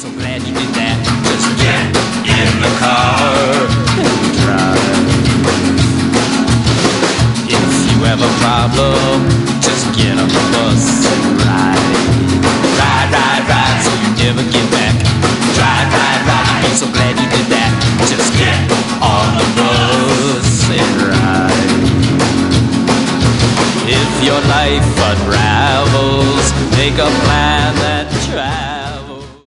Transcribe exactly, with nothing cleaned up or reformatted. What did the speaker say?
so glad you did that. Just get in the car and drive. If you have a problem, just get on the bus and ride. Ride, ride, ride, so you never get back. Ride, ride, ride, you'll be so glad you did that. Just get on the bus and ride. If your life unravels, make a plan that travels.